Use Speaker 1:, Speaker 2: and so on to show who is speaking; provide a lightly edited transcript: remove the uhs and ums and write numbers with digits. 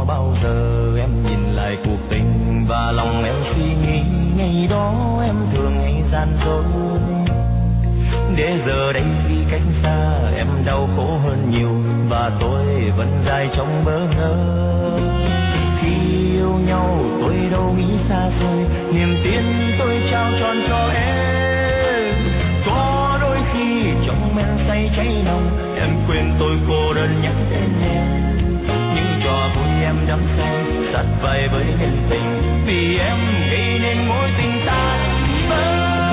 Speaker 1: bao giờ em nhìn lại cuộc tình và lòng em suy nghĩ ngày đó em thường hay gian dối. Để giờ đây khi cách xa em đau khổ hơn nhiều và tôi vẫn dài trong bỡ ngỡ. Khi yêu nhau tôi đâu nghĩ xa xôi, niềm tin tôi trao tròn cho em. Có đôi khi trong men say cháy lòng em quên tôi cô đơn nhắc tên em. Những trò vui em đắm say sát vai với nhân tình, vì em gây nên mối tình tan vỡ.